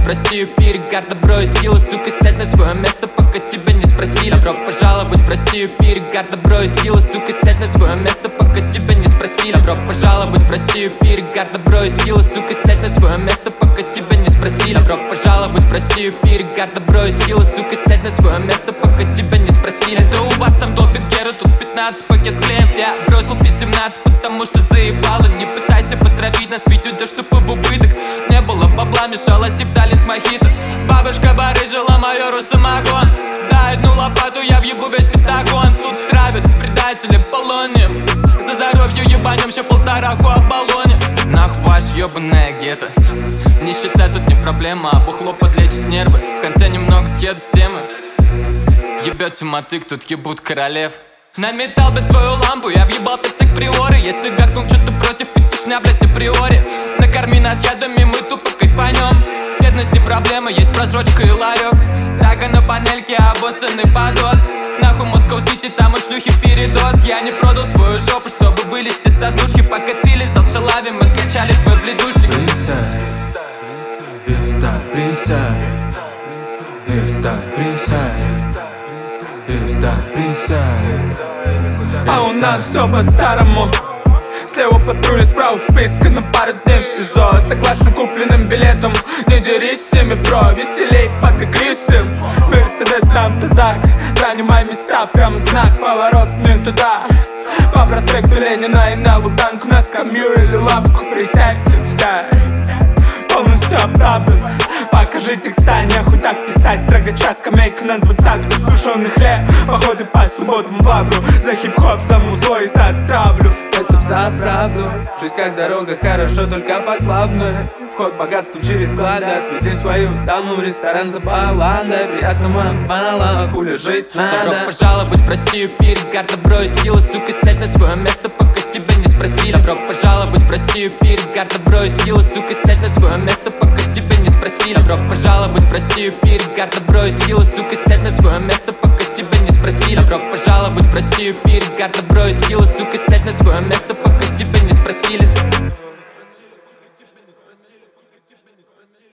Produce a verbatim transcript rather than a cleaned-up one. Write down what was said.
в Россию, перегар, добро и сила. Сука, сядь на свое место, пока тебя не спросили. Добро пожаловать в Россию, перегар, добро и сила. Сука, сядь на свое место, пока тебя не спросили. Добро пожаловать в Россию, перегар, добро и сила. Сука, сядь на свое место, пока тебя не спросили. Добро пожаловать в Россию, перегар, добро и сила. Сука, сядь на свое место, пока тебя не спросили. Это у вас там допинг гера, тут пятнадцать пакет с клеем. Я бросил пи семнадцать, потому что заебало. Не пытайся потравить нас, ведь уйдешь тупо в убыток. Не было бабла, мешала септалин с мохито. Бабушка барыжила майору самогон. Дай одну лопату, я въебу весь Пентагон. Тут травят предатели полонием. За здоровье ебанем еще полтораху о баллоне. Нахуй ваш ебаная гетто. Нищета тут не проблема, а бухло подлечит нервы. В конце немного съеду с темы. Ебется мотык, тут ебут королев. На металл, блядь, твою лампу, я въебал персик приоры. Если вякнул что-то против, петушня, блядь, априори. Накорми нас ядами, мы тупо кайфанем. Бедность не проблема, есть просрочка и ларек. Тага на панельке, обоссанный подос. Нахуй Москва-Сити, там и шлюхи передоз. Я не продал свою жопу, чтобы вылезти с однушки. Пока ты лизал шалави, мы качали твой бледушник. Присядь, и встань, присядь, и встань, присядь, и встань, присядь. А у нас все по-старому. Слева патруль, справа вписка на пару дней в СИЗО. Согласно купленным билетам, не дерись с ними, бро. Веселей под игристым. Мерседес нам тазак. Занимай места, прямо знак, поворот не туда. По проспекту Ленина и на Лубянку. На скамью или лавку присядь, встань. Полностью оправдан. Покажи текста, нехуй так писать. Строгача, скамейка на двадцатку. Сушеный хлеб, походы по субботам в лавру. За хип-хоп, за музло и за травлю. Это за правду. Жизнь как дорога, хорошо только по главную. Вход богатству через клады. Отведи свою даму в ресторан за баландой. Приятного мало, хули жить надо. Добро пожаловать в Россию, перегар, добро и сила. Сука, сядь на свое место, пока тебя не спросили. Добро пожаловать в Россию, перегар, добро и сила. Сука, сядь на свое место, пока тебя не спросили. Добро пожаловать в Россию, перегар, добро и сила. Сука, сядь на свое место, пока тебя не спросили. Добро пожаловать в Россию, перегар, добро и сила. Сука, сядь на свое место, пока тебя не спросили.